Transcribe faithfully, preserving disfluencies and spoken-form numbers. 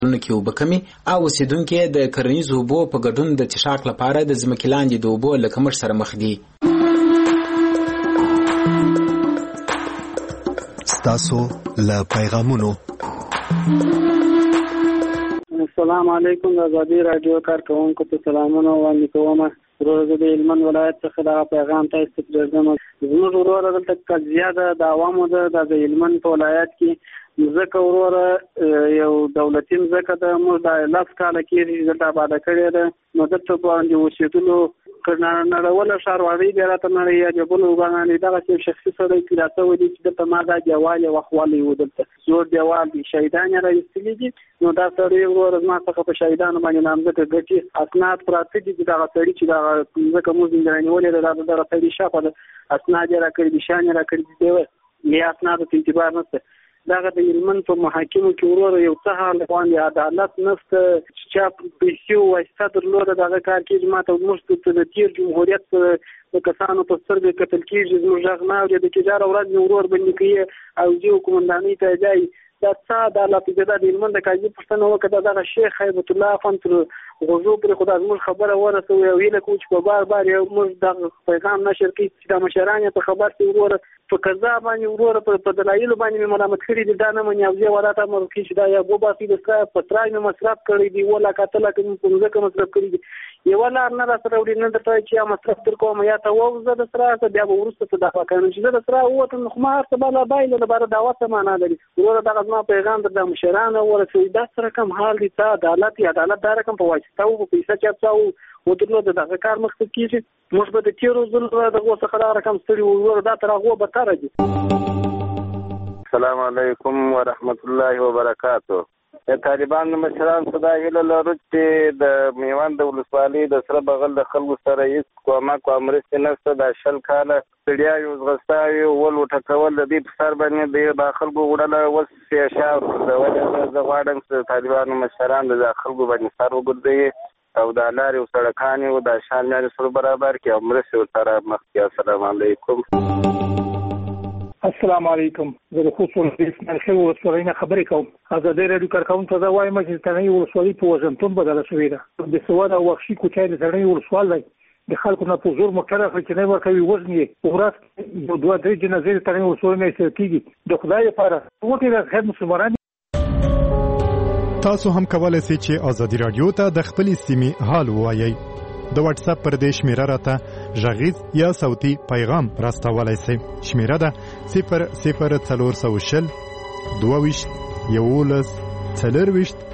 کې اوبه کمې او اوسیدونکي د کرنیزو اوبو په ګډون د څښاک لپاره د ځمکې لاندې د اوبو له کمښت سره مخ دي. ستاسو له پیغامونو. السلام علیکم. د آزادي رادیو کارکونکو ته سلامونه وړاندې کوم. ورور د هلمند ولایت څخه دا پیغام تاسو ته درځم. زموږ ورور دلته قضیه ده د عوامو ده د هلمند په ولایت کې ځکه ورور یو دولتي ځکه د موږ د لاس کاله کې دلته آباده کړې ده نو دلته باندې اوسېدلو نړوله ښاروالۍ بیا راته نړۍ یا جبل وګڼلې دغسې شخصي سړی کلاسه ودي چې دلته ما دا دیوال یې وخوالی و دلته زور دیوال دي شهیدان یې راایستلي دي نو دا سړی ورور زما څخه په شهیدانو باندې نامځکه ګټي اسناد پراته دي چې دغه سړي چې دغه ځکه موږ زندانیولې ده دا دغه سړي شاپه اسناد یې راکړي دي شیان یې راکړي دي یا اسنادو ته اعتبار نشته. دغه د هلمند په محاکمو کې ورور یو څه حال باندې عدالت نشته چې چا پیسې واسطه درلوده دغه کار کېږي ماته موږ ته د تیر جمهوریت د کسانو په سترګې کتل کېږي زموږ غږ نه اورېده چې هره ورځ مې ورور بندي کوي او ځي قومندانۍ ته ځي دا څه عدالت دی. دا د هلمند د قاضي پوښتنه وکړه دغه شیخ هیبت الله افغان تر غوږو پرې خو دا زموږ خبره ورسوي او هیله کوو چې په بار بار یو موږ دغه پیغام نشر کړي چې دا مشران یې په خبر کې وروره په قضا باندې وروره په دلایلو باندې مې ملامت کړي دي دا نه مني او زه وراته امر کوي چې دا یا وباسي د سره په ترای مې مصرف کړي دي ولا کتله کې په ځکه مصرف کړي دي یو لار نه را سره وړي نه درته چې یا مصرف تر کوم یا ته ووزه د سره بیا به ورسته ته دغه کوي چې د سره وته خو ما هر څه بلا بایله د بار دعوت معنا لري وروره دغه ما پیغام د مشران ورسوي دا سره کوم حال دي ته عدالت یا عدالت دا رقم په واسطه او په پیسې چې تاسو ودرلو دغه کار مخکې کیږي موږ به د تیرو ځل دغه څخه رقم ستړي وروره دا تر هغه به تر دي. السلام علیکم ورحمت الله وبرکاتہ. طالبان مشران صدا هیله لرو چې د میوند د ولسوالۍ د سره بغل د خلکو سره هیڅ کومه کومرستې نشته د شل کاله ستړیا یو ځغستاوي ول وټکول د دې په سر باندې د خلکو وړله اوس شاو د وجه زه غواړم چې طالبانو مشران د خلکو باندې سر وګرځوي او د لارې او سړکانې او د شان لارې سره برابر کړي او مرستې ورسره مخ کړي. السلام علیکم. السلام علیکم. زه د خوست ولسوالۍ اسماعیل ولسوالۍ نه خبرې کوم. ازادي راډیو کارکونکو ته دا وایم چې تنهایی ولسوالۍ په وزنتون بدله شوې ده. د سواد او وحشي کوچۍ د تنهایی ولسوالۍ د خلکو نه په زور موټر اخلي چې نه ورکوي وزن یې ورځ یو دوه درې جنازې د تنهایی ولسوالۍ نه ایستل کېږي. د خدای لپاره وټې د خیر مسلمانان. تاسو هم کولای شئ چې ازادي رادیو ته د خپلې سیمې حال ووایئ. د واتس اپ پر دې شمیره راته غږیز یا صوتي پیغام راستولای شئ. شمیره ده صفر صفر څلور سوه شل دوه ویشت یوولس څلور ویشت